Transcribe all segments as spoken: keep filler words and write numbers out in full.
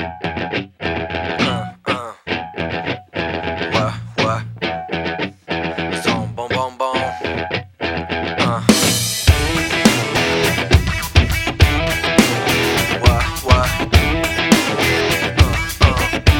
Uh, uh. What, what? It's on, boom, boom, boom. Uh. What, what? Uh,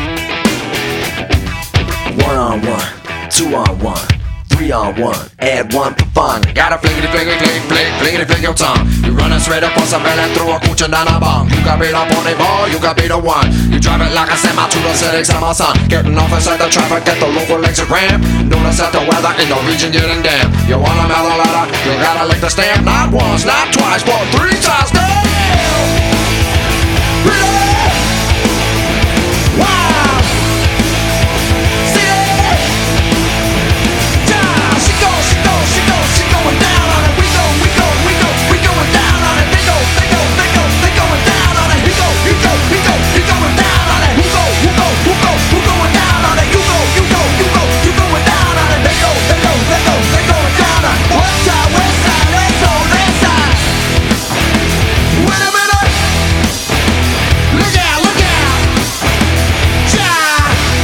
uh. One on one, two on one, three on one, add one for fun. Gotta flickety flickety flick flick flickety flick your tongue. You running straight up on some man and throw a coochie down a bum. You got beat up on the ball, you got beat a one. You drive it like a semi to the city, summer sun. Getting off inside the traffic, get the local exit ramp. Notice that the weather in the region getting damp. You wanna mail a letter, you gotta lick the stamp. Not once, not twice, but three times. Damn! Really? Wow! See it? Yeah! She goes, she goes, she goes, she going down on it. We go, we go, we go, we going down on it. They go, they go, they go, they going down on it. He go, he go, he go, he going down on it. Who go, who go, who go, who going down on it? You go, you go, you go, you going down on it. They go, they go, they go, they going down on it. West side, west side, let's go, that side. Wait a minute. Look out, look out. Yeah.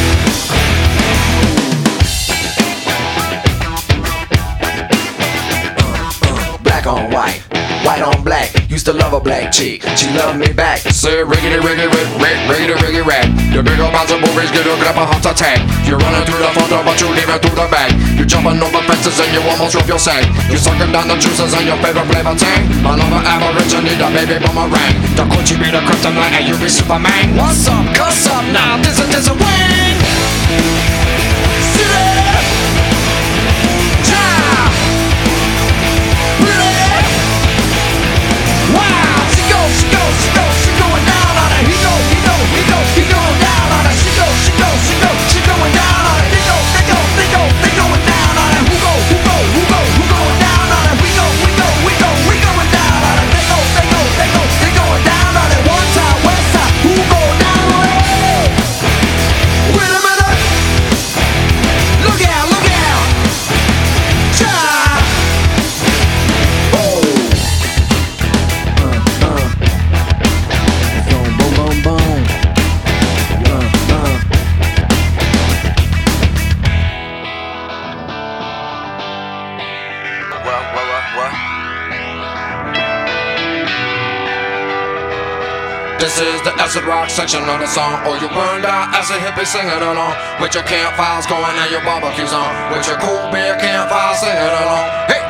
Black on white, white on black. Used to love a black chick, she loved me back. Say riggedy riggedy rig rig riggedy riggedy rag. The big old bounce of movies get hooked up a heart attack. You're running through the front door but you leave it through the back. You're jumping over fences and you almost drop your sack. You're sucking down the juices and your favorite flavor tank. My lover aborigine, the baby boomerang. The coochie be the kryptonite and you be Superman. What's up, cuss up now, this is this a wing. See that? Yeah. Really? Wow! She goes, she goes, she goes, she going down on it. He go, he go, he go, he going down on it. She goes, she goes, she goes, she going down on it. They go, they go, they go, they going down on it. Who go, who go, who go, who going down on it? We go, we go, we go, we going down on it. They go, they go, they go, they going down on it. One side, west side, who go down on it? Wait a minute. Look out, look out. Cha. Oh. Boom, boom, boom, boom. Uh, uh. What, what, what, what? This is the acid rock section of the song. Or you burned out acid hippie singing along. With your campfires going and your barbecues on. With your cool beer campfire singing along. Hey!